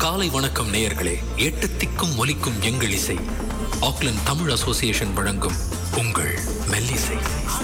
காலை வணக்கம் நேயர்களே. எட்டு திக்கும் ஒலிக்கும் எங்கள் இசை. ஆக்லண்ட் தமிழ் அசோசியேஷன் வழங்கும் உங்கள் மெல்லிசை.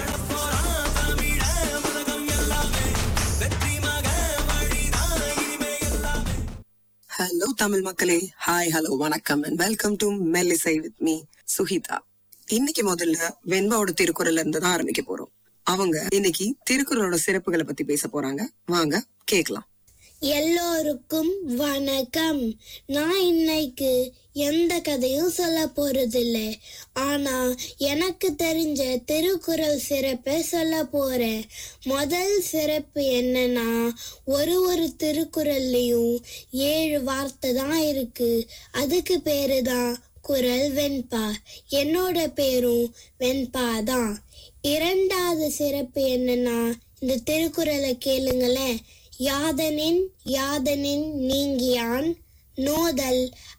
ஹலோ தமிழ் மக்களே, ஹாய், ஹலோ, வணக்கம் and welcome to Mellisai with me Suhitha. இன்னைக்கு முதல்ல வெண்பாவோட திருக்குறள்ல இருந்து தான் ஆரம்பிக்க போறோம். அவங்க இன்னைக்கு திருக்குறளோட சிறப்புகளை பத்தி பேச போறாங்க. வாங்க கேக்கலாம். எல்லோருக்கும் வணக்கம். நான் இன்னைக்கு எந்த கதையும் சொல்ல போறதில்லை. ஆனா எனக்கு தெரிஞ்ச திருக்குறள் சிறப்பை சொல்ல போறேன். முதல் சிறப்பு என்னன்னா, ஒரு திருக்குறள்லயும் 7 வார்த்தை தான் இருக்கு. அதுக்கு பேரு தான் குறள் வெண்பா. என்னோட பேரும் வெண்பா தான். இரண்டாவது சிறப்பு என்னன்னா, இந்த திருக்குறளை கேளுங்களேன். யாதனின் நீங்கியான் நோதல்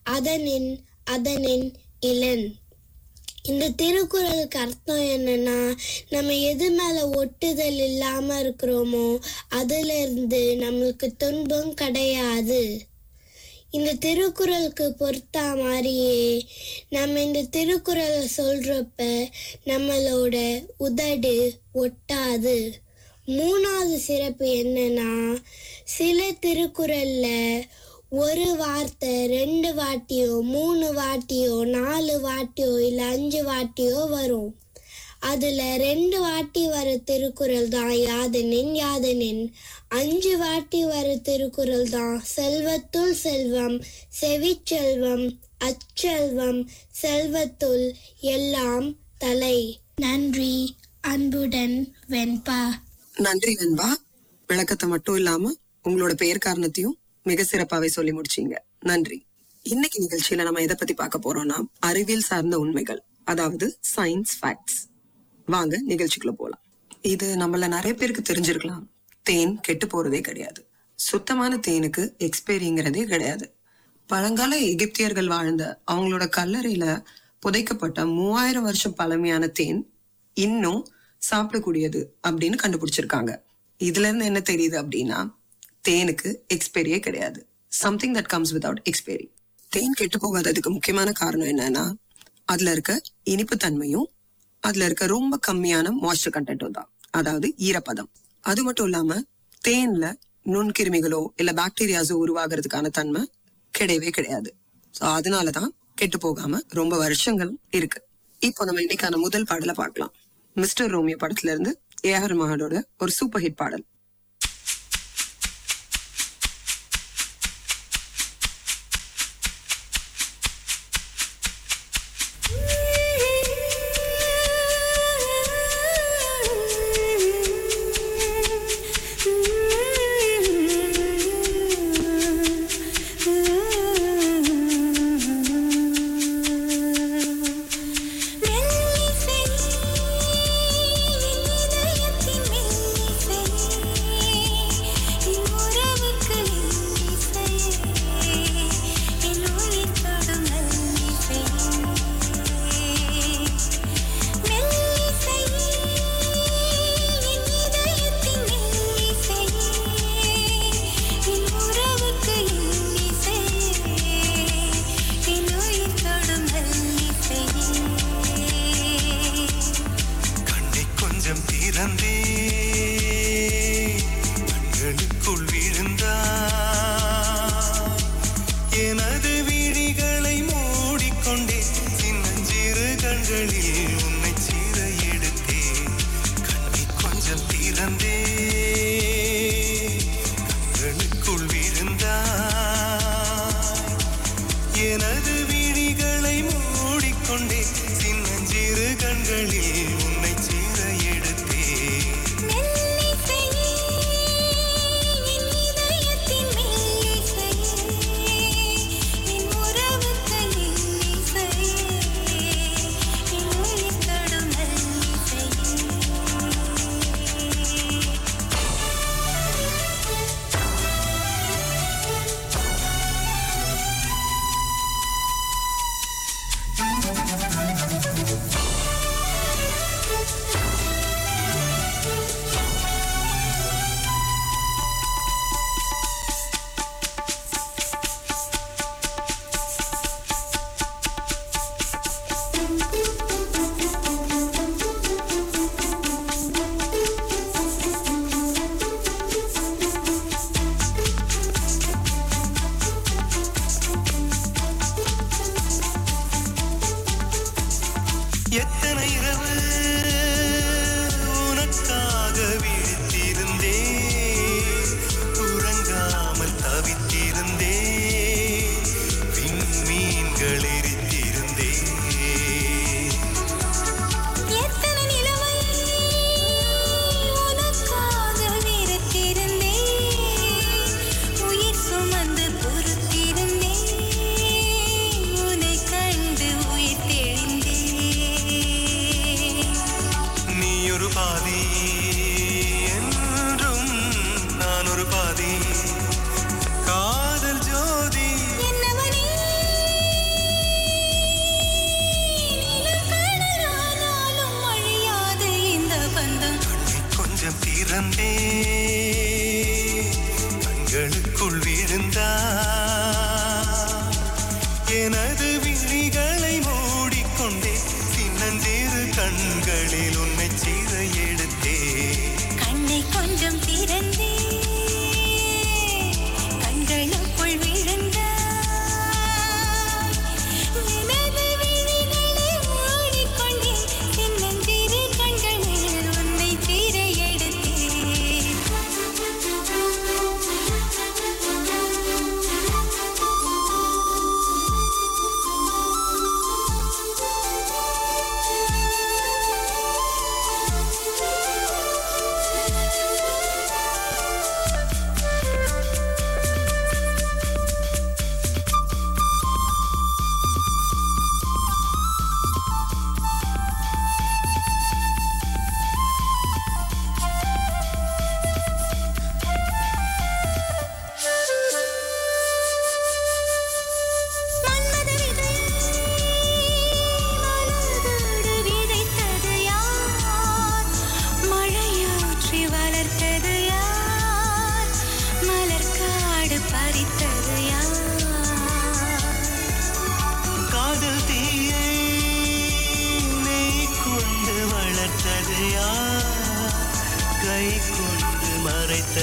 அதனின் இளன். இந்த திருக்குறளுக்கு அர்த்தம் என்னன்னா, நம்ம எது மேல ஒட்டுதல் இல்லாம இருக்கிறோமோ அதுல இருந்து நம்மளுக்கு துன்பம் கிடையாது. இந்த திருக்குறளுக்கு பொறுத்த மாதிரியே நம்ம இந்த திருக்குறளை சொல்றப்ப நம்மளோட உதடு ஒட்டாது. மூணாவது சிறப்பு என்னன்னா, சில திருக்குறள்ல ஒரு வார்த்தை 2 வாட்டியோ 3 வாட்டியோ 4 வாட்டியோ இல்ல 5 வாட்டியோ வரும். அதுல 2 வாட்டி வர திருக்குறள் தான் யாதனின். 5 வாட்டி வர திருக்குறள் தான் செல்வத்துள் செல்வம், செவிச்செல்வம், அச்செல்வம், செல்வத்துள் எல்லாம் தலை. நன்றி. அன்புடன் வெண்பா. நன்றி வெண்பா. விளக்கத்தை மட்டும் இல்லாம உங்களோட பெயர் காரணத்தையும் மிக சிறப்பாவே சொல்லி முடிச்சீங்க. நன்றி. இன்னைக்கு நிகழ்ச்சியில நம்ம எதை பத்தி பார்க்க போறோம்னா, அறிவியல் சார்ந்த உண்மைகள், அதாவது சயின்ஸ் ஃபேக்ட்ஸ். வாங்க நிகழ்ச்சிக்குள்ள போலாம். இது நம்மள நிறைய பேருக்கு தெரிஞ்சிருக்கலாம். தேன் கெட்டு போறதே கிடையாது. சுத்தமான தேனுக்கு எக்ஸ்பைரிங்கிறதே கிடையாது. பழங்கால எகிப்தியர்கள் வாழ்ந்த அவங்களோட கல்லறையில புதைக்கப்பட்ட 3000 வருஷம் பழமையான தேன் இன்னும் சாப்பிடக்கூடியது அப்படின்னு கண்டுபிடிச்சிருக்காங்க. இதுல இருந்து என்ன தெரியுது அப்படின்னா, தேனுக்கு எக்ஸ்பைரியே கிடையாது. Something that comes without expiry. தேன் கெட்டு போகாததுக்கு முக்கியமான காரணம் என்னன்னா, அதுல இருக்க இனிப்பு தன்மையும் அதுல இருக்க ரொம்ப கம்மியான மாய்ஸ்சர் கண்டென்ட்டும் தான், அதாவது ஈரப்பதம். அது மட்டும் இல்லாம தேன்ல நுண்கிருமிகளோ இல்ல பாக்டீரியாஸோ உருவாகிறதுக்கான தன்மை கிடையவே கிடையாது. சோ அதனாலதான் கெட்டு போகாம ரொம்ப வருஷங்கள் இருக்கு. இப்போ நம்ம இன்னைக்கான முதல் பாடலை பார்க்கலாம். மிஸ்டர் ரோமியோ படத்துல இருந்து ஏஆர் ரஹ்மானோட ஒரு சூப்பர் ஹிட் பாடல். மெல்லிசை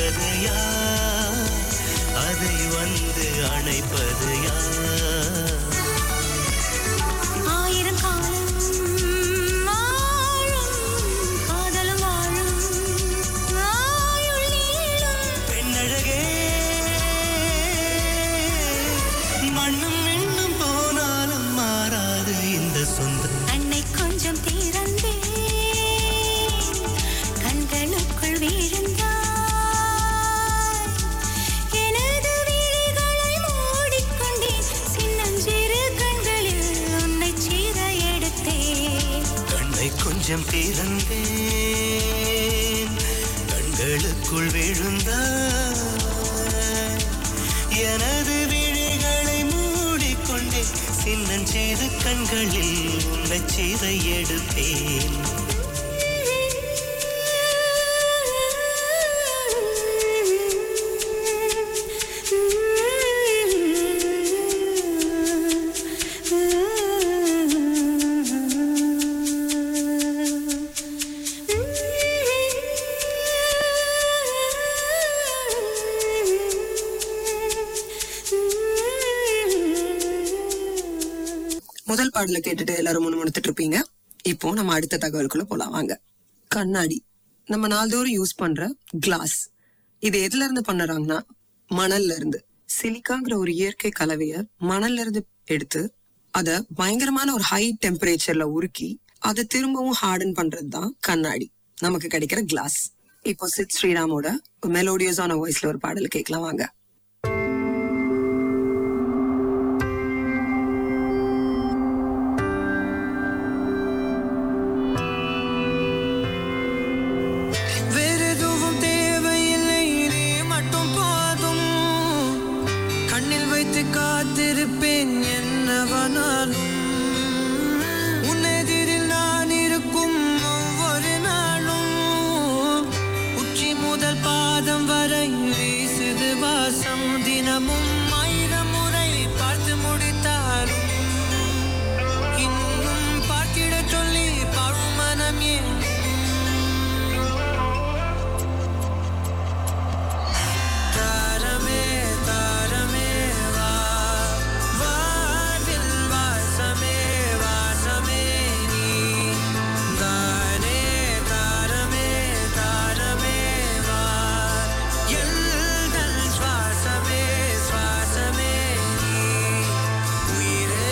அழைப்பது யார், அதை வந்து அணைப்பது யார்? ஆயிரம் காலம் வாழும் காதலும் வாழும் ஆயுள் நீளும் பெண்ணழகே, மண்ணும் விண்ணும் போனாலும் மாறாது இந்த சொந்தம். அன்னை கொஞ்சம் திறந்தே கண்களுக்குள் வீழ்ந்தாய், எனது விழிகளை மூடிக்கொண்டேன், சின்னஞ்சிறு கண்களில் உன்னை சீர எடுத்தேன். கண்ணை கொஞ்சம் திறந்தேன், கண்களுக்குள் விழுந்தாய், எனது விழிகளை மூடிக்கொண்டேன், சின்னஞ்சிறு கண்களில் உன்னை சீர எடுத்தேன். முதல் பாடல கேட்டுட்டு எல்லாரும் முணுமுணுத்துட்டு இருப்பீங்க. இப்போ நம்ம அடுத்த தகவலுக்குள்ள போலாம் வாங்க. கண்ணாடி நம்ம நாள்தோறும் யூஸ் பண்ற கிளாஸ், இது எதுல இருந்து பண்ணுறாங்கன்னா மணல்ல இருந்து. சிலிக்காங்கிற ஒரு இயற்கை கலவைய மணல்ல இருந்து எடுத்து அத பயங்கரமான ஒரு ஹை டெம்பரேச்சர்ல உருக்கி அதை திரும்பவும் ஹார்டன் பண்றதுதான் கண்ணாடி, நமக்கு கிடைக்கிற கிளாஸ். இப்போ சித் ஸ்ரீராமோட மெலோடியஸான வாய்ஸ்ல ஒரு பாடல் கேட்கலாம் வாங்க. காத்திருப்பேன் என்னவனாலும், உன்னெதிரில் நான் இருக்கும் ஒவ்வொரு நாளும், உச்சி முதல் பாதம் வரை வீசுது வாசம், தினமும் 1000 முறை பார்த்து முடித்தாலும் இன்னும் பார்த்திட சொல்லி பழுமனம் ஏன்? தாரமே தாரமே உயிரே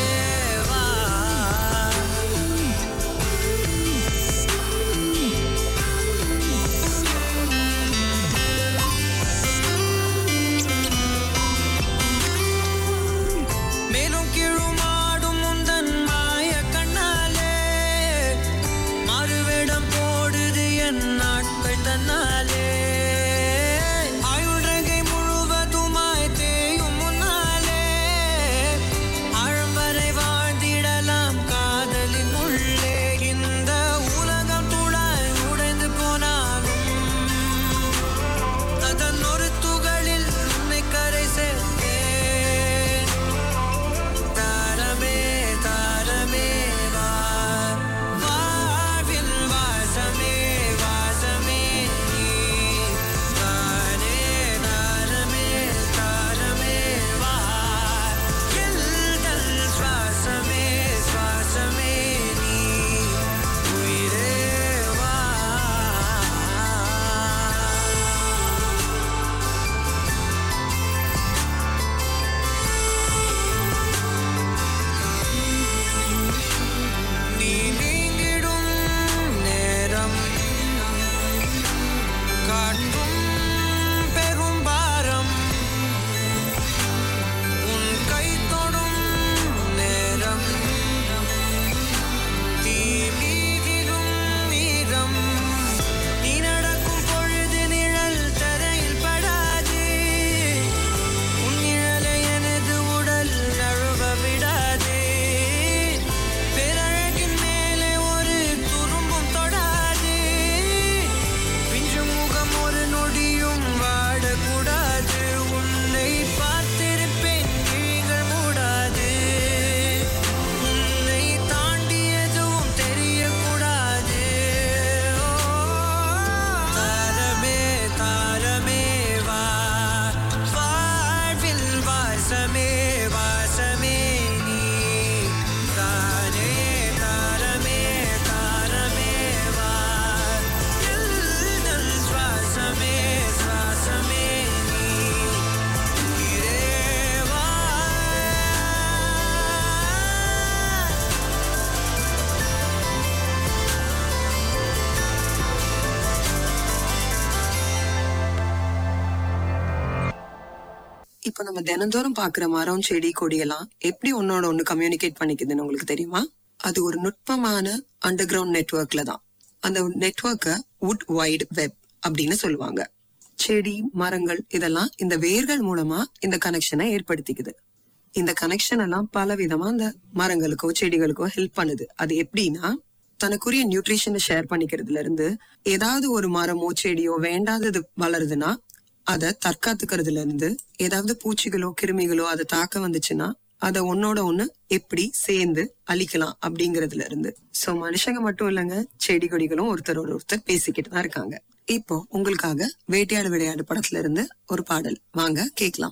இப்ப நம்ம தினந்தோறும் பாக்குற மரம் செடி கொடி எல்லாம் எப்படி ஒன்னோட ஒண்ணு கம்யூனிகேட் பண்ணிக்குதுன்னு உங்களுக்கு தெரியுமா? அது ஒரு நுட்பமான அண்டர் கிரவுண்ட் நெட்வொர்க்ல தான். அந்த நெட்வொர்க்க வுட் வைட் வெப் அப்படின்னு சொல்லுவாங்க. செடி மரங்கள் இதெல்லாம் இந்த வேர்கள் மூலமா இந்த கனெக்ஷனை ஏற்படுத்திக்குது. இந்த கனெக்ஷன் எல்லாம் பல விதமா அந்த மரங்களுக்கோ செடிகளுக்கோ ஹெல்ப் பண்ணுது. அது எப்படின்னா, தனக்குரிய நியூட்ரிஷனை ஷேர் பண்ணிக்கிறதுல இருந்து, ஏதாவது ஒரு மரமோ செடியோ வேண்டாதது வளருதுன்னா அதை தற்காத்துக்கிறதுல இருந்து, ஏதாவது பூச்சிகளோ கிருமிகளோ அதை தாக்க வந்துச்சுன்னா அதை ஒன்னோட ஒண்ணு எப்படி சேர்ந்து அழிக்கலாம் அப்படிங்கறதுல இருந்து. சோ மனுஷங்க மட்டும் இல்லைங்க, செடி கொடிகளும் ஒருத்தரோட ஒருத்தர் பேசிக்கிட்டு தான் இருக்காங்க. இப்போ உங்களுக்காக வேட்டையாடு விளையாடு படத்துல இருந்து ஒரு பாடல், வாங்க கேக்கலாம்.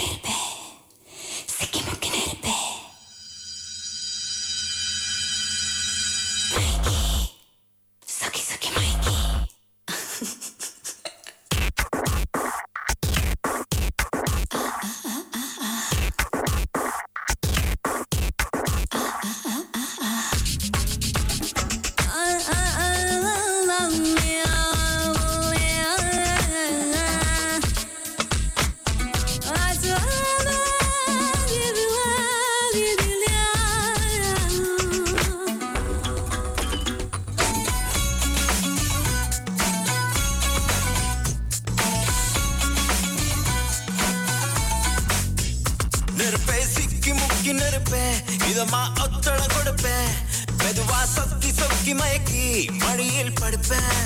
இதமா ஒத்தட கொடுப்பேன், மெதுவா சொக்கி சொக்கி மயக்கி மடியில் படுப்பேன்.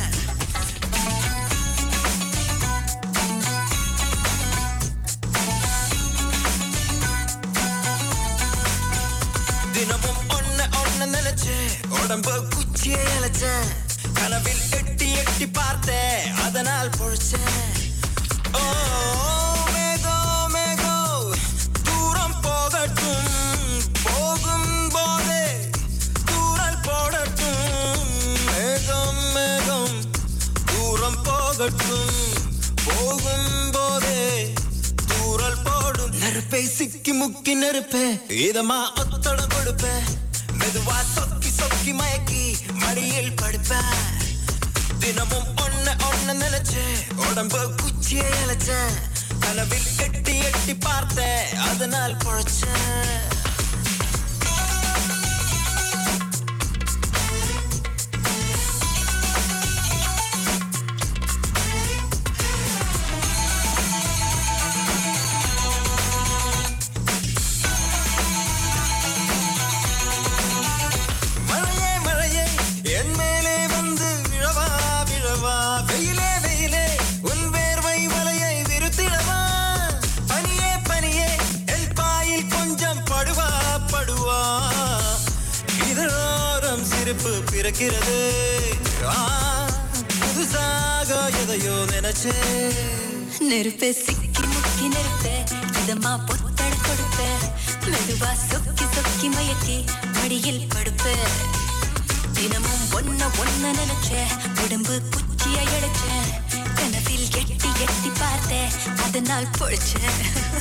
தினமும் ஒன்ன நினைச்சேன், உடம்பு குச்சியை இழைச்சேன், கனவில் எட்டி எட்டி பார்த்தேன், அதனால் பொழிச்சேன். ஓ மேகோ மேகோ தூரம் போகட்டும், போகும் போதே தூரல் போடட்டும். மேகம் மேகம் தூரம் போகட்டும், போகும் போதே தூரல் போடும். நெருப்பை சிக்கி முக்கி நெருப்பேன், இதமா ஒத்தட கொடுப்பேன், மெதுவா சொக்கி சொக்கி மயக்கி மடியில் படுப்பேன். தினமும் ஒன்ன நினைச்சேன், உடம்பு குச்சியை இழைச்சேன், கனவில் எட்டி எட்டி பார்த்தேன், அதனால் பொழைச்சேன். பிறக்கிறது புதுசாக எதையோ நினைச்சே. நெருப்பே சிக்கி முக்கி நெருப்பே, இதமா பொத்தட கொடுப்பே, மெதுவா சொக்கி சொக்கி மயக்கி மடியில் படுப்பே. தினமும் ஒன்ன நினைச்சே, உடம்பு குச்சியை இழைச்சே, கனவில் எட்டி எட்டி பார்த்தேன், அதனால் பொழிச்சேன்.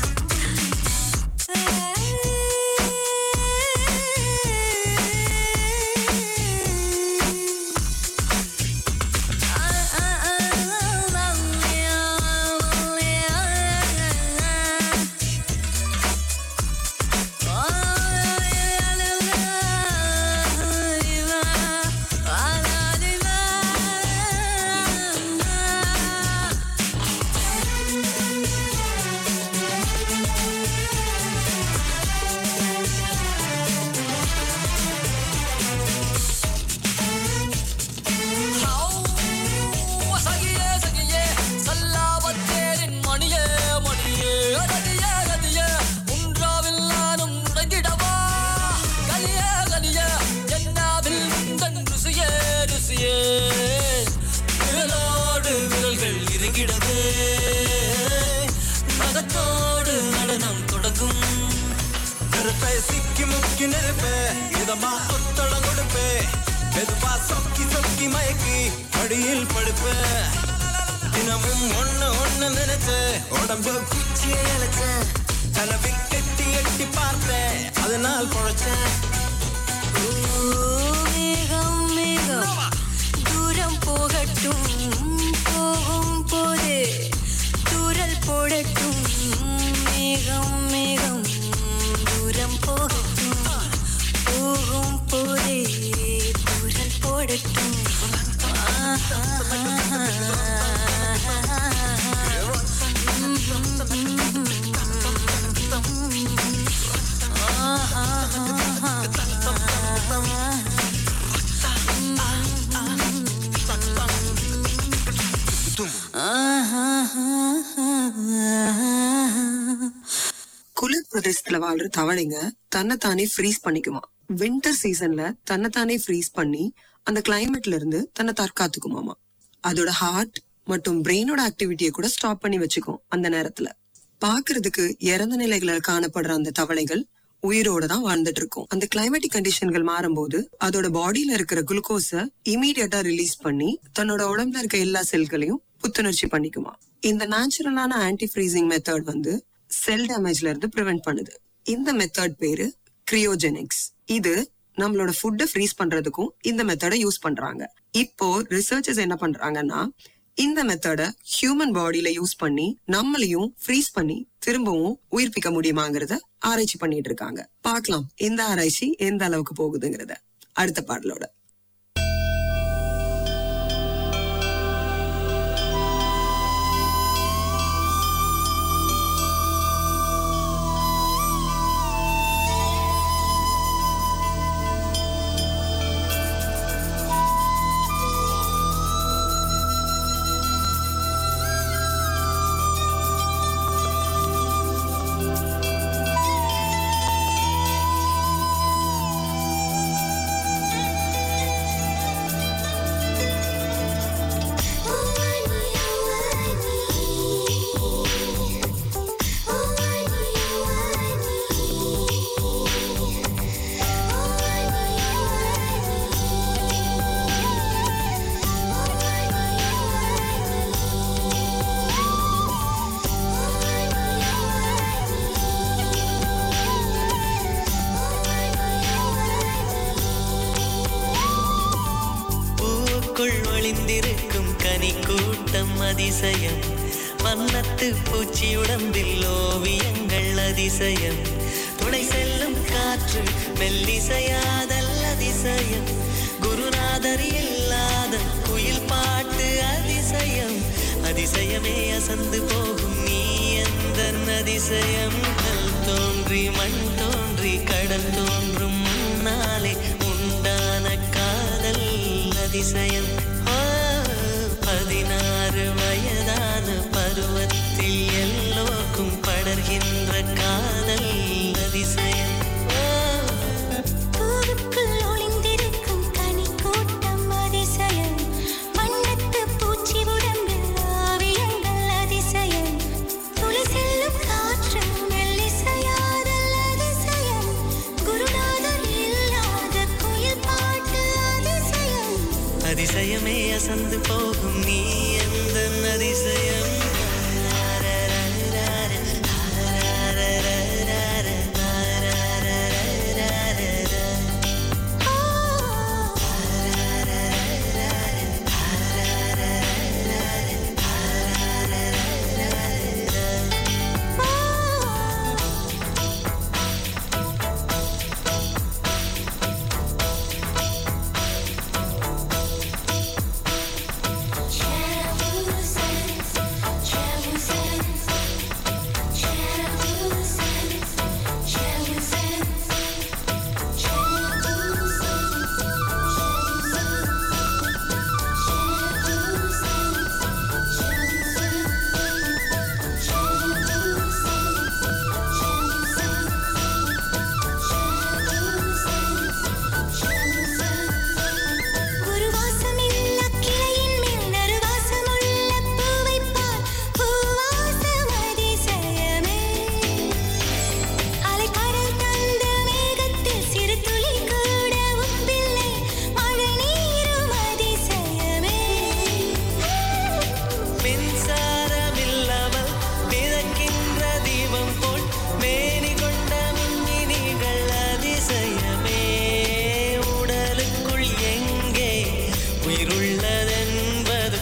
சிக்கி முக்கி நெருப்பே, இதமா ஒத்தட கொடுப்பே, மெதுவா சொக்கி சொக்கி மயக்கி மடியில் படுப்பே. தினமும் ஒன்ன நினைச்சே, உடம்பு குச்சியை இழைச்சேன், கனவில் எட்டி எட்டி பார்த்தேன், அதனால் பொழைச்சேன். மேகம் மேகம் தூரம் போகட்டும், போகும் போதே தூரல் போடட்டும். மேகம் மேகம் தூரம் போகட்டும், போகும் போதே தூரல் போடட்டும். குளிர் பிரதேசத்துல வாழ்ற தவளைங்க தன்னைத்தானே ஃப்ரீஸ் பண்ணிக்குமா. வின்டர் சீசன்ல தன்னைத்தானே ஃப்ரீஸ் பண்ணி அந்த கிளைமேட்ல இருந்து தன்னை தற்காத்துக்குமாமா. அதோட ஹார்ட் மற்றும் பிரெயினோட ஆக்டிவிட்டியை கூட ஸ்டாப் பண்ணி வச்சுக்கும். அந்த நேரத்துல பாக்குறதுக்கு இறந்த நிலைகளை காணப்படுற அந்த தவளைகள் உயிரோட தான் வாழ்ந்துட்டு இருக்கும். அந்த கிளைமேட்டிக் கண்டிஷன்கள் மாறும்போது அதோட பாடியில இருக்கிற குளுக்கோஸ இமீடியட்டா ரிலீஸ் பண்ணி தன்னோட உடம்புல இருக்க எல்லா செல்களையும் புத்துணர்ச்சி பண்ணிக்குமா. இந்த நேச்சுரலான ஆன்டி ஃப்ரீசிங் மெத்தட் வந்து செல் டேமேஜ்ல இருந்து பிரிவென்ட் பண்ணுது. இந்த மெத்தட் பேரு கிரியோஜெனிக்ஸ். இது நம்மளோட ஃபுட்டை ஃப்ரீஸ் பண்றதுக்கும் இந்த மெத்தடை யூஸ் பண்றாங்க. இப்போ ரிசர்ச்சர்ஸ் என்ன பண்றாங்கன்னா, இந்த மெத்தட ஹியூமன் பாடியில யூஸ் பண்ணி நம்மளையும் ஃப்ரீஸ் பண்ணி திரும்பவும் உயிர்ப்பிக்க முடியுமாங்கிறத ஆராய்ச்சி பண்ணிட்டு இருக்காங்க. பார்க்கலாம் இந்த ஆராய்ச்சி எந்த அளவுக்கு போகுதுங்கிறத அடுத்த பாடலோட. ஒளிந்திருக்கும் கனி கூட்டம் அதிசயம், வண்ணத்து பூச்சி உடம்பில் ஓவியங்கள் அதிசயம், துணை செல்லும் காற்று மெல்லிசையாதல் அதிசயம், குருநாதர் இல்லாத குயில் பாட்டு அதிசயம், அதிசயமே அசந்து போகும் நீ எந்த அதிசயம், கல் தோன்றி மண் தோன்றி கடல் தோன்றும் முன்னாலே உண்டான காதல் அதிசயம், 16 வயதான பருவத்தில் எல்லோருக்கும் படர்கின்ற காதல் அதிசயம். பூவுக்குள் ஒளிந்திருக்கும் கனி கூட்டம் அதிசயம், வண்ணத்து பூச்சி உடம்பில் ஓவியங்கள் அதிசயம், துளி செல்லும் காற்று மெல்லிசையாதல் அதிசயம், குருநாதர் இல்லாத குயில் பாட்டு அதிசயம், அதிசயமே அசந்து போகும் நீ எந்த அதிசயம்.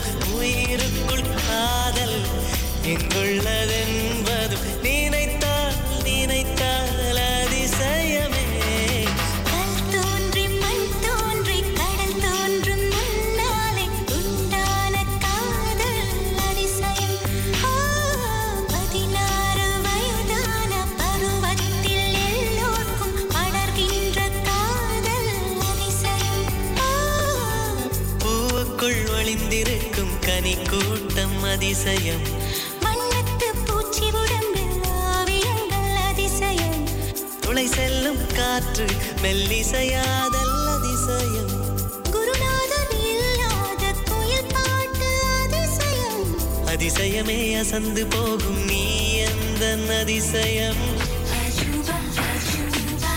எங்குள்ளதென்பது நினைத்தால் கனி கூட்டம் அதிசயம் வண்ணத்து பூச்சி உடம்பில் ஓவியங்கள் அதிசயம் துளை செல்லும் காற்று மெல்லிசையாதல் அதிசயம் குருநாதர் இல்லாத குயில் பாட்டு அதிசயம் அதிசயமே அசந்து போகும் நீ எந்த அதிசயம் அஜுபா அஜுபா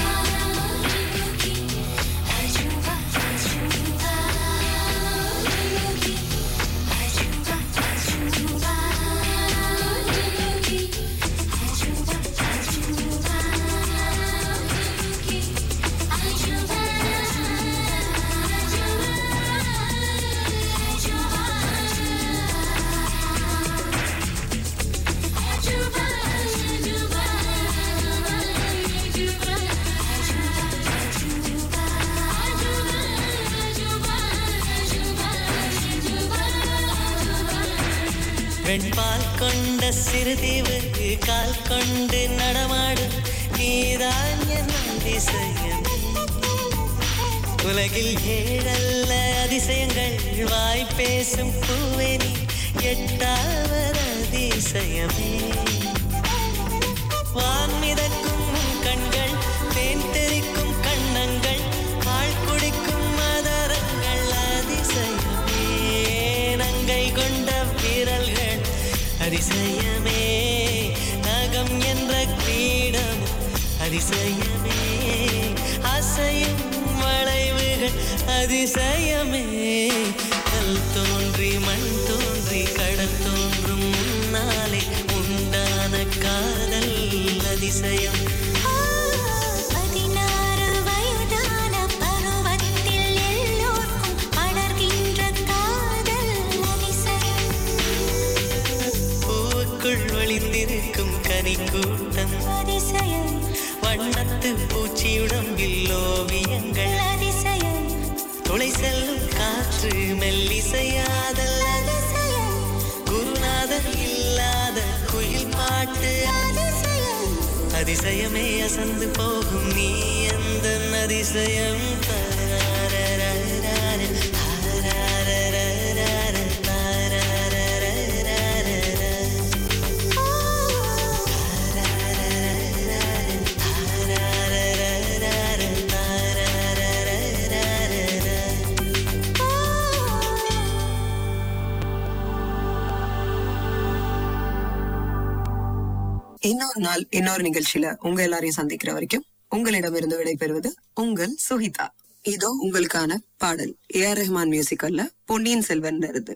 அஜுபா அஜுபா அஜுபா அஜுபா வெண்பால் கொண்ட சிறுதீவு கால் கொண்டு நடமாடும் நீதான் என் அதிசயம் உலகில் ஏழல்ல அதிசயங்கள் வாய் பேசும் பூவே நீ எட்டாவது அதிசயமே வான் மிதக்கும் கண்கள் தேன் தெறிக்கும் கண்ணங்கள் பால் குடிக்கும் மதரங்கள் அதிசயமே நங்கை கொண்ட விரல்கள் அதிசயமே நகம் என்ற கிரீடம் அதிசயமே அசையும் வளைவுகள் அதிசயமே கல் தோன்றி மண் தோன்றி கடல் தோன்றும் முன்னாலே உண்டான காதல் அதிசயம் 16 வயதான பருவத்தில் எல்லோர்க்கும் படர்கின்ற காதல் அதிசயம் பூவுக்குள் ஒளிந்திருக்கும் கனி கூட்டம் அதிசயம் வண்ணத்து பூச்சியுடம்பில் ஓவியங்கள் அதிசயம் துளை செல்லும் காற்று மெல்லிசையாதல் அதிசயம் குருநாதர் இல்லாத குயில் பாட்டு அதிசயம் அதிசயமே அசந்து போகும் நீ எந்த அதிசயம் இன்னொரு நாள் இன்னொரு நிகழ்ச்சியில உங்க எல்லாரையும் சந்திக்கிற வரைக்கும் உங்களிடமிருந்து விடைபெறுவது உங்கள் சுஹிதா. இதோ உங்களுக்கான பாடல் AR ரஹ்மான் மியூசிக்கல்ல பொன்னியின் செல்வன் இருந்து.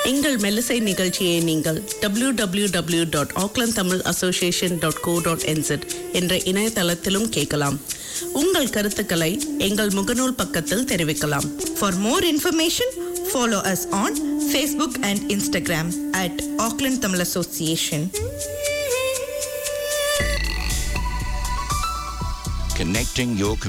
எங்கள் மெல்லிசை நிகழ்ச்சியை நீங்கள் www.aucklandtamilassociation.co.nz என்ற இணையதளத்திலும் கேட்கலாம். உங்கள் கருத்துக்களை எங்கள் முகநூல் பக்கத்தில் தெரிவிக்கலாம். For more information, follow us on Facebook and Instagram at Auckland Tamil Association. Connecting your